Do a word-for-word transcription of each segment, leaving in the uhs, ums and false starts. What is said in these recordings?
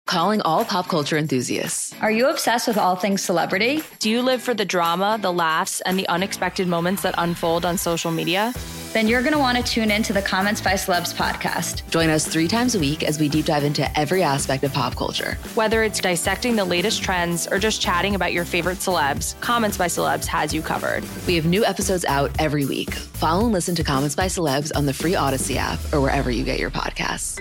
Calling all pop culture enthusiasts. Are you obsessed with all things celebrity? Do you live for the drama, the laughs, and the unexpected moments that unfold on social media? Then you're going to want to tune in to the Comments by Celebs podcast. Join us three times a week as we deep dive into every aspect of pop culture. Whether it's dissecting the latest trends or just chatting about your favorite celebs, Comments by Celebs has you covered. We have new episodes out every week. Follow and listen to Comments by Celebs on the free Odyssey app or wherever you get your podcasts.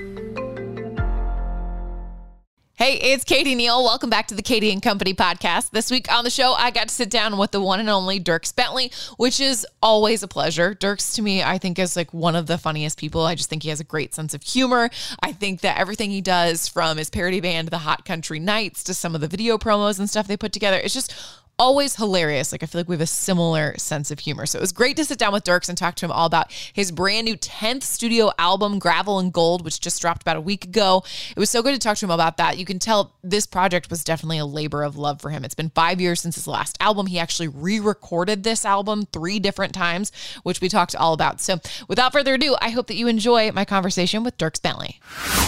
Hey, it's Katie Neal. Welcome back to the Katie and Company podcast. This week on the show, I got to sit down with the one and only Dierks Bentley, which is always a pleasure. Dierks, to me, I think is like one of the funniest people. I just think he has a great sense of humor. I think that everything he does, from his parody band, The Hot Country Nights, to some of the video promos and stuff they put together, it's just always hilarious. Like, I feel like we have a similar sense of humor. So it was great to sit down with Dierks and talk to him all about his brand new tenth studio album, Gravel and Gold, which just dropped about a week ago. It was so good to talk to him about that. You can tell this project was definitely a labor of love for him. It's been five years since his last album. He actually re-recorded this album three different times, which we talked all about. So without further ado, I hope that you enjoy my conversation with Dierks Bentley.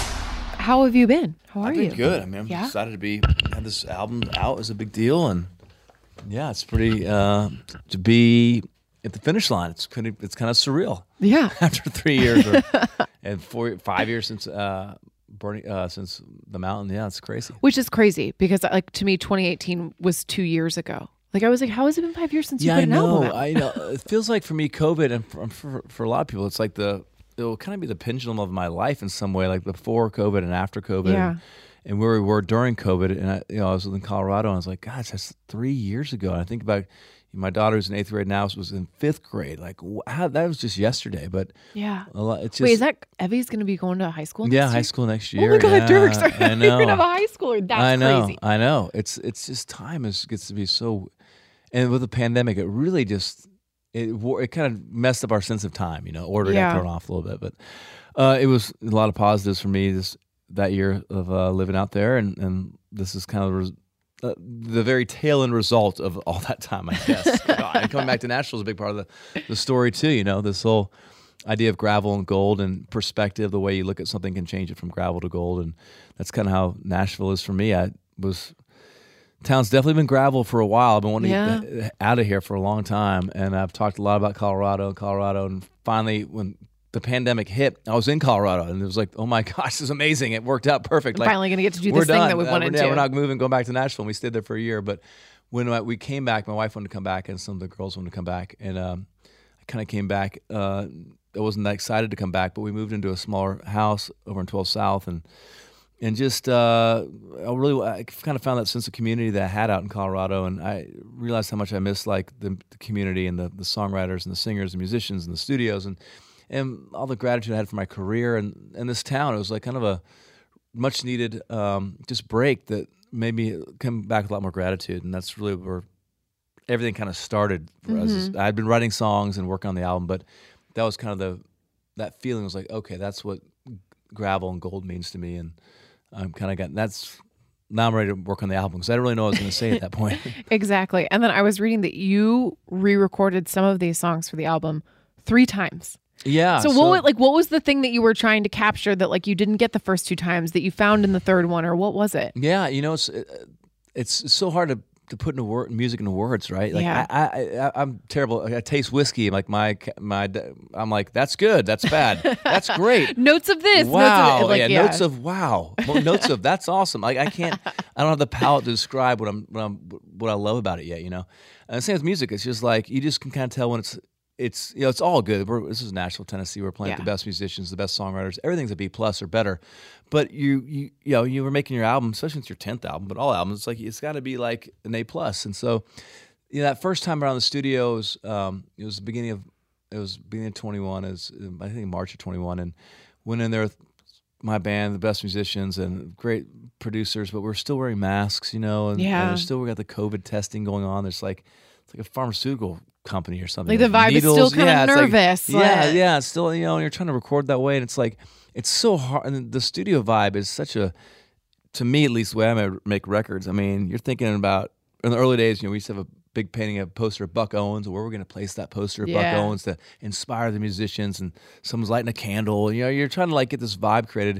How have you been? How are I've been you? Good. I mean, I'm yeah? excited to be have this album out is a big deal, and yeah, it's pretty uh, to be at the finish line. It's kind of it's kind of surreal. Yeah, after three years or, and four five years since uh, burning uh, since the mountain. Yeah, it's crazy. Which is crazy because, like, to me, twenty eighteen was two years ago. Like, I was like, how has it been five years since yeah, you put an I know. album out? I know. It feels like for me, COVID, and for, for for a lot of people, it's like the it'll kind of be the pendulum of my life in some way, like before COVID and after COVID. Yeah. And, And where we were during COVID, and I, you know, I was in Colorado, and I was like, "Gosh, that's three years ago." And I think about my daughter, who's in eighth grade now, was in fifth grade. Like, wow, that was just yesterday. But yeah, a lot, it's just, wait, is that Evie's going to be going to high school? Next yeah, year? high school next year. Oh my God, yeah, Dierks! I know. You're gonna have a high schooler. That's I know. crazy. I know. It's it's just time is gets to be so, and with the pandemic, it really just it it kind of messed up our sense of time. You know, order Yeah. got thrown off a little bit, but uh, it was a lot of positives for me this. that year of uh, living out there, and, and this is kind of the, res- uh, the very tail end result of all that time, I guess. You know, and coming back to Nashville is a big part of the, the story too. You know, this whole idea of gravel and gold and perspective, the way you look at something can change it from gravel to gold, and that's kind of how Nashville is for me. I was town's definitely been gravel for a while. I've been wanting Yeah. to get out of here for a long time, and I've talked a lot about Colorado and Colorado, and finally when the pandemic hit, I was in Colorado, and it was like, oh my gosh, this is amazing. It worked out perfect. I'm Like, finally going to get to do we're this thing done. that we Uh, wanted we're, yeah, to. we're not moving, going back to Nashville. And we stayed there for a year. But when uh, we came back, my wife wanted to come back, and some of the girls wanted to come back. And um, I kind of came back. Uh, I wasn't that excited to come back, but we moved into a smaller house over in twelve South, and and just uh, I really I kind of found that sense of community that I had out in Colorado, and I realized how much I missed like the, the community and the, the songwriters and the singers and musicians and the studios and. And all the gratitude I had for my career and, and this town, it was like kind of a much needed um, just break that made me come back with a lot more gratitude. And that's really where everything kind of started for us. Mm-hmm. I'd been writing songs and working on the album, but that was kind of the, that feeling was like, okay, that's what gravel and gold means to me. And I'm kind of got, that's, now I'm ready to work on the album because I didn't really know what I was going to say at that point. Exactly. And then I was reading that you re-recorded some of these songs for the album three times. Yeah. So, what was, like what was the thing that you were trying to capture that like you didn't get the first two times that you found in the third one, or what was it? Yeah, you know, it's it's, it's so hard to, to put into word, music into words, right? Like Yeah. I, I, I, I'm terrible. I taste whiskey. Like my my, I'm like that's good, that's bad, that's great. Notes of this. Wow, Notes of, like, yeah, yeah, notes of wow, well, notes of that's awesome. Like I can't, I don't have the palate to describe what I'm, what I'm, what I love about it yet. You know, and the same with music. It's just like you just can kind of tell when it's. It's you know it's all good. We're, this is Nashville, Tennessee. We're playing with Yeah. the best musicians, the best songwriters. Everything's a B plus or better. But you you you know you were making your album, especially it's your tenth album, but all albums, it's like it's got to be like an A plus. And so, you know, that first time around the studio was um, it was the beginning of it was beginning of twenty-one. Is I think March of twenty-one, and went in there with my band, the best musicians and great producers, but we're still wearing masks, you know, and, Yeah. and there's still we got the COVID testing going on. There's like it's like a pharmaceutical company or something. Like the vibe is still kinda yeah, it's like- nervous, yeah, like- yeah. It's still, you know, and you're trying to record that way, and it's like it's so hard. And the studio vibe is such a, to me at least, the way I ma- make records. I mean, you're thinking about in the early days. You know, we used to have a big painting, a poster of Buck Owens, where we're going to place that poster of Buck Yeah. Owens to inspire the musicians, and someone's lighting a candle. You know, you're trying to like get this vibe created.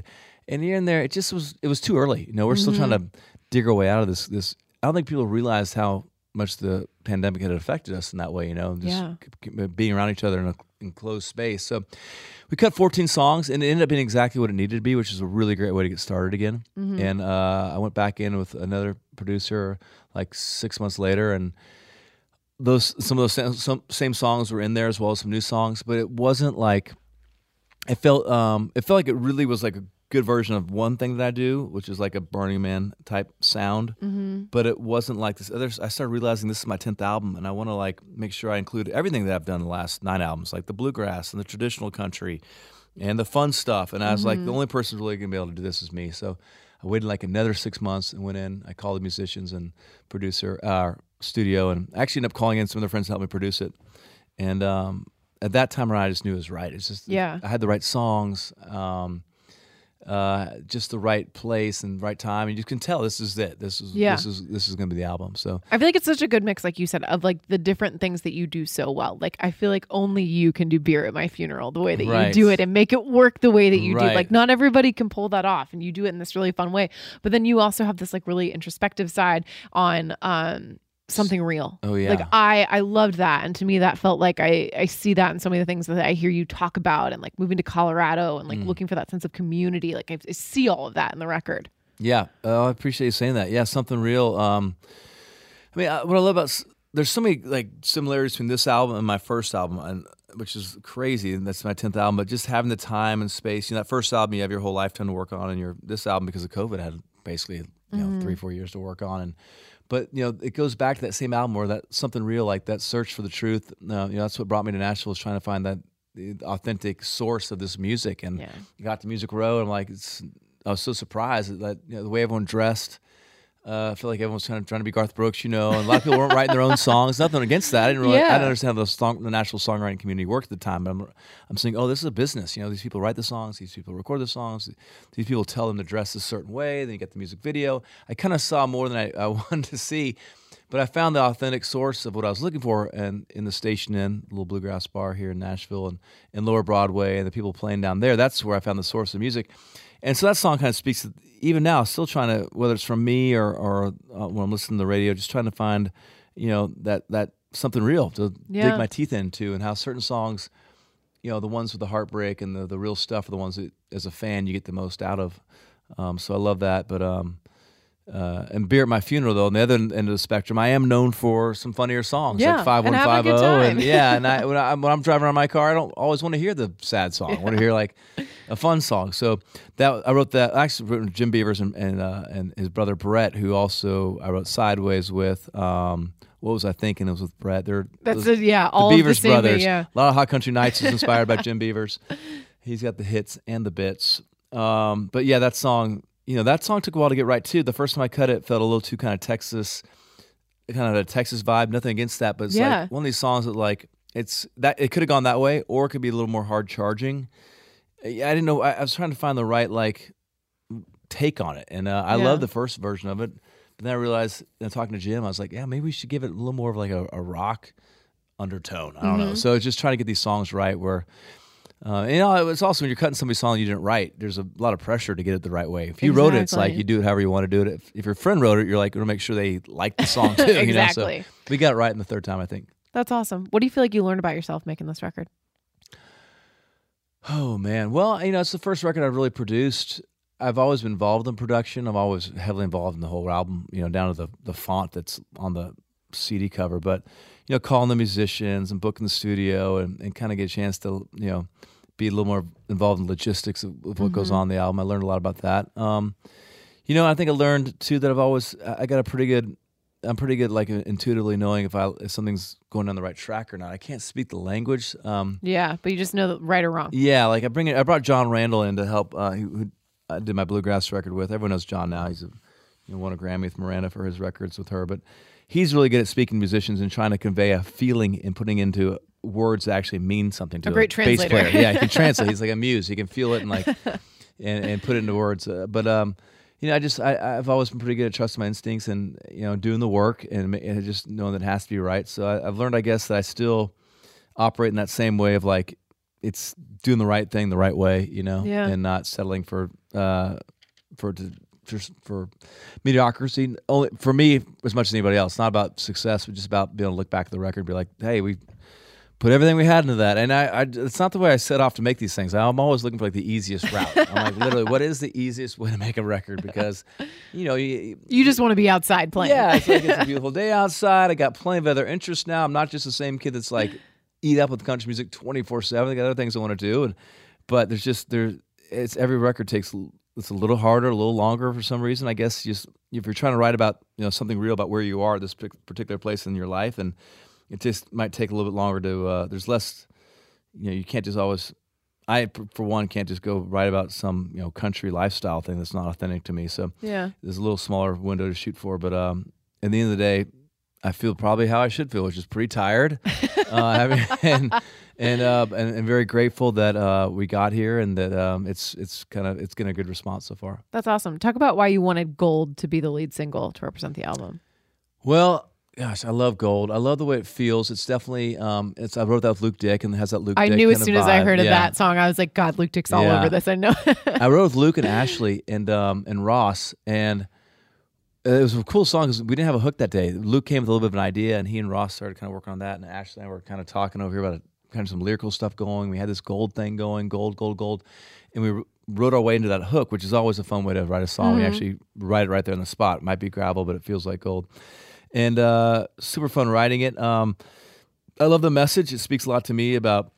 And here and there, it just was, it was too early. You know, we're Mm-hmm. still trying to dig our way out of this. This I don't think people realized how much the pandemic had affected us in that way, you know, just Yeah. c- c- being around each other in a enclosed space. So we cut fourteen songs, and it ended up being exactly what it needed to be, which is a really great way to get started again. Mm-hmm. And uh, I went back in with another producer like six months later, and those some of those same, some, same songs were in there as well as some new songs, but it wasn't like it felt. Um, it felt like it really was like a good version of one thing that I do, which is like a Burning Man type sound. Mm-hmm. But it wasn't like this other. I started realizing this is my tenth album, and I want to like make sure I include everything that I've done in the last nine albums, like the bluegrass and the traditional country, and the fun stuff. And I was like, the only person who's really gonna be able to do this is me. So I waited like another six months and went in. I called the musicians and producer, uh, studio, and I actually ended up calling in some of their friends to help me produce it. And um, at that time around, I just knew it was right. It's just Yeah. I had the right songs. Um, uh, just the right place and right time, and you can tell this is it. This is Yeah. this is this is going to be the album. So I feel like it's such a good mix, like you said, of like the different things that you do so well. Like I feel like only you can do Beer at My Funeral the way that Right. you do it and make it work the way that you do. Right. Like not everybody can pull that off, and you do it in this really fun way. But then you also have this like really introspective side on um something real. Oh, yeah. Like I I loved that, and to me that felt like I I see that in so many of the things that I hear you talk about, and like moving to Colorado and like looking for that sense of community. Like I, I see all of that in the record. yeah, uh, I appreciate you saying that. Yeah, something real. Um, I mean, I, what I love about s- there's so many like similarities between this album and my first album, and which is crazy. And that's my tenth album. But just having the time and space. You know, that first album you have your whole lifetime to work on, and your this album because of COVID had basically you know three four years to work on. And but you know it goes back to that same album where that something real, like that search for the truth. Uh, you know, that's what brought me to Nashville, is trying to find that the authentic source of this music. And Yeah. you got to Music Row, and I'm like, it's, I was so surprised that you know, the way everyone dressed. Uh, I feel like everyone's trying to, trying to be Garth Brooks, you know, and a lot of people weren't writing their own songs. Nothing against that. I didn't really, Yeah. I didn't understand how the, song, the national songwriting community worked at the time. But I'm, I'm saying, oh, this is a business. You know, these people write the songs, these people record the songs, these people tell them to dress a certain way. Then you get the music video. I kind of saw more than I, I wanted to see, but I found the authentic source of what I was looking for, and in the Station Inn, a little bluegrass bar here in Nashville, and in Lower Broadway, and the people playing down there. That's where I found the source of music. And so that song kind of speaks to, even now, still trying to, whether it's from me or, or uh, when I'm listening to the radio, just trying to find, you know, that that something real to Yeah. dig my teeth into, and how certain songs, you know, the ones with the heartbreak and the, the real stuff are the ones that, as a fan, you get the most out of. Um, so I love that. But um, uh, and Beer at My Funeral, though, on the other end of the spectrum, I am known for some funnier songs, Yeah, like five and one have a five good zero, time. and yeah, and I when, I when I'm driving around my car, I don't always want to hear the sad song. I want to hear like a fun song. So that I wrote that. I actually wrote with Jim Beavers and and, uh, and his brother Brett, who also I wrote Sideways with. Um, what was I thinking? It was with Brett. They're That's those- a, yeah, the all Beavers of the same brothers. way, yeah. A lot of Hot Country Nights is inspired by Jim Beavers. He's got the hits and the bits. Um, but yeah, that song, you know, that song took a while to get right too. The first time I cut it, it felt a little too kind of Texas, kind of a Texas vibe. Nothing against that, but it's Yeah. like one of these songs that like it's that it could have gone that way, or it could be a little more hard charging. I didn't know. I, I was trying to find the right like take on it, and uh, I Yeah. love the first version of it. But then I realized, you know, talking to Jim, I was like, yeah, maybe we should give it a little more of like a, a rock undertone. I don't know. So it's just trying to get these songs right. Where, uh, you know, it's also when you're cutting somebody's song you didn't write, there's a lot of pressure to get it the right way. If you wrote it, it's like Exactly. you do it however you want to do it. If, if your friend wrote it, you're like, going to make sure they like the song too. Exactly. You know? So we got it right in the third time, I think. That's awesome. What do you feel like you learned about yourself making this record? Oh man, well, you know, it's the first record I've really produced. I've always been involved in production. I'm always heavily involved in the whole album, you know, down to the the font that's on the C D cover. But you know, calling the musicians and booking the studio, and, and kind of get a chance to you know be a little more involved in logistics of, of what goes on in the album. I learned a lot about that. Um, you know, I think I learned too that I've always I got a pretty good. I'm pretty good, like intuitively knowing if I if something's going down the right track or not. I can't speak the language. Um, Yeah, but you just know that right or wrong. Yeah, like I bring it. I brought John Randall in to help. Uh, who, who I did my bluegrass record with. Everyone knows John now. He's a, you know, won a Grammy with Miranda for his records with her. But he's really good at speaking to musicians and trying to convey a feeling and putting into words that actually mean something to A great bass translator. player. Yeah, he can translate. He's like a muse. He can feel it and like and, and put it into words. Uh, but um, you know, I just I, I've always been pretty good at trusting my instincts and you know doing the work and, and just knowing that it has to be right. So I, I've learned, I guess, that I still operate in that same way of like. It's doing the right thing the right way, you know, Yeah. and not settling for uh, for to, just for mediocrity. Only for me as much as anybody else. It's not about success, but just about being able to look back at the record and be like, hey, we put everything we had into that. And I, I it's not the way I set off to make these things. I'm always looking for like the easiest route. I'm like, literally, what is the easiest way to make a record? Because, you know, you, you just want to be outside playing. Yeah, it's like it's a beautiful day outside. I got plenty of other interests now. I'm not just the same kid that's like eat up with country music twenty-four seven. I got other things I want to do. And but there's just there it's every record takes it's a little harder, a little longer for some reason. I guess just if you're trying to write about, you know, something real about where you are at this particular place in your life, and it just might take a little bit longer to. Uh, there's less, you know, you can't just always. I, for one, can't just go write about some, you know, country lifestyle thing that's not authentic to me. So yeah, there's a little smaller window to shoot for. But um, at the end of the day, I feel probably how I should feel, which is pretty tired, uh, having, and and, uh, and and very grateful that uh, we got here and that um, it's it's kind of it's getting a good response so far. That's awesome. Talk about why you wanted Gold to be the lead single to represent the album. Well, gosh, I love Gold. I love the way it feels. It's definitely um, it's. I wrote that with Luke Dick, and it has that Luke. I Dick knew as kind soon of as I vibe. heard of Yeah. that song, I was like, God, Luke Dick's all Yeah. over this. I know. I wrote with Luke and Ashley and um, and Ross, and it was a cool song because we didn't have a hook that day. Luke came with a little bit of an idea, and he and Ross started kind of working on that. And Ashley and I were kind of talking over here about kind of some lyrical stuff going. We had this gold thing going, gold, gold, gold, and we wrote our way into that hook, which is always a fun way to write a song. Mm-hmm. We actually write it right there on the spot. It might be gravel, but it feels like gold. And uh, super fun writing it. Um, I love the message. It speaks a lot to me about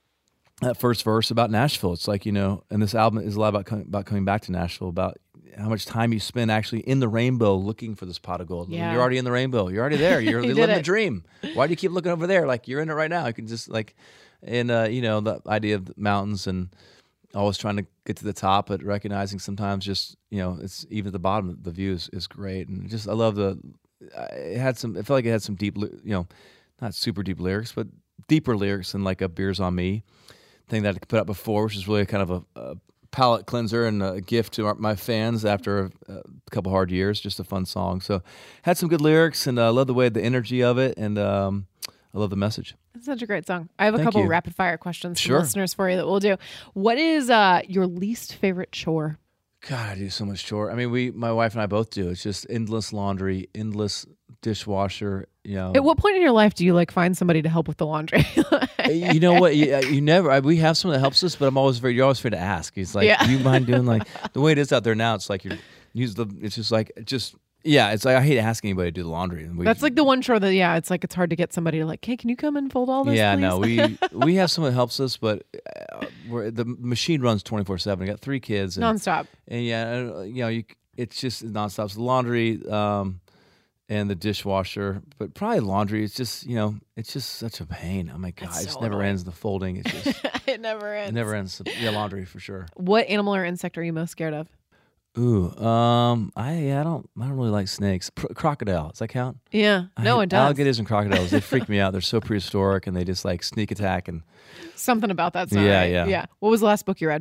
that first verse about Nashville. It's like, you know, and this album is a lot about coming, about coming back to Nashville, about how much time you spend actually in the rainbow looking for this pot of gold. Yeah. You're already in the rainbow. You're already there. You're You did living the it. dream. Why do you keep looking over there? Like, you're in it right now. You can just like, and uh, you know, the idea of the mountains and always trying to get to the top, but recognizing sometimes just, you know, it's even at the bottom, the view is, is great. And just, I love the, it had some, it felt like it had some deep, you know, not super deep lyrics, but deeper lyrics than like a Beers on Me thing that I put out before, which is really kind of a, a palate cleanser and a gift to our, my fans after a, a couple hard years. Just a fun song. So had some good lyrics, and I uh, love the way, the energy of it, and um, I love the message. It's such a great song. I have a Thank couple you. rapid fire questions Sure. from listeners for you that we'll do. What is uh, your least favorite chore? God, I do so much chore. I mean, we, my wife and I both do. It's just endless laundry, endless dishwasher. You know, At what point in your life do you like find somebody to help with the laundry? you know what? You, you never. I, we have someone that helps us, but I'm always very. You're always afraid to ask. He's like, Yeah. do you mind doing like the way it is out there now? It's like you're use the. It's just like just yeah. It's like I hate asking anybody to do the laundry. And we, That's like the one chore that, yeah, it's like it's hard to get somebody to like, hey, can you come and fold all this, yeah. please? No, we we have someone that helps us, but uh, we're, the machine runs twenty-four seven. I got three kids. And, Nonstop. And yeah, uh, you know, you it's just nonstop. So the laundry um, and the dishwasher, but probably laundry. It's just, you know, it's just such a pain. Oh my god, It's it just so never annoying. ends. The folding, it's just It never ends. it never ends. Yeah, laundry for sure. What animal or insect are you most scared of? Ooh, um, I yeah, I don't I don't really like snakes. Pr- crocodile, does that count? Yeah. I No, hate- it does. Alligators and crocodiles, they freak me out. They're so prehistoric, and they just like sneak attack. And Something about that song. Yeah, right? yeah. Yeah. What was the last book you read?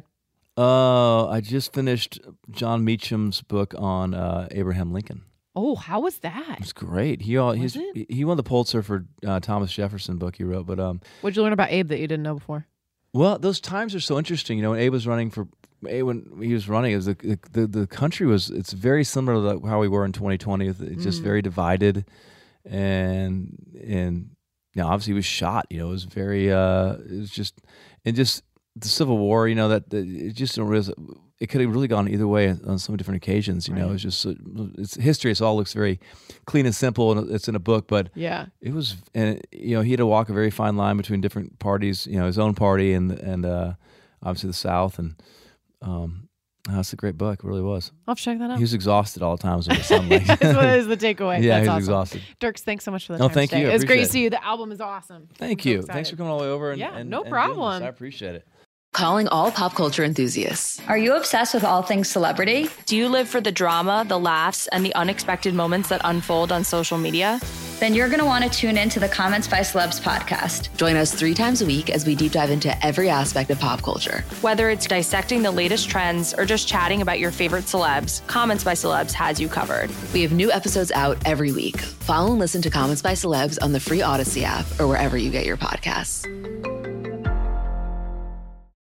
uh, I just finished John Meacham's book on uh, Abraham Lincoln. Oh, how was that? It's great. He all he's, Was it? he won the Pulitzer for uh, Thomas Jefferson book he wrote. But um, What'd you learn about Abe that you didn't know before? well, those times are so interesting. You know, when Abe was running for Abe, when he was running, it was the the, the country was it's very similar to how we were in twenty twenty. It's just Mm. very divided, and and you know, obviously he was shot. You know, it was very uh, it was just and just the Civil War. You know that, that it just don't realize it could have really gone either way on so many different occasions. You know, Right. it's just so- it's history. It all looks very clean and simple, and it's in a book, but. Yeah. It was, and you know, he had to walk a very fine line between different parties. You know, his own party and and uh, obviously the South. And um, that's a great book. It really was. I'll have to check that out. He was exhausted all the time. Was what it sounded like. That's what is the takeaway. Yeah, That's he was awesome. exhausted. Dirks, thanks so much for the No, time thank today. you. I It was great to appreciate see you. The album is awesome. Thank I'm so you. excited. Thanks for coming all the way over. And, Yeah, and, no and doing this. problem. I appreciate it. Calling all pop culture enthusiasts. Are you obsessed with all things celebrity? Do you live for the drama, the laughs, and the unexpected moments that unfold on social media? Then you're going to want to tune in to the Comments by Celebs podcast. Join us three times a week as we deep dive into every aspect of pop culture. Whether it's dissecting the latest trends or just chatting about your favorite celebs, Comments by Celebs has you covered. We have new episodes out every week. Follow and listen to Comments by Celebs on the free Odyssey app or wherever you get your podcasts.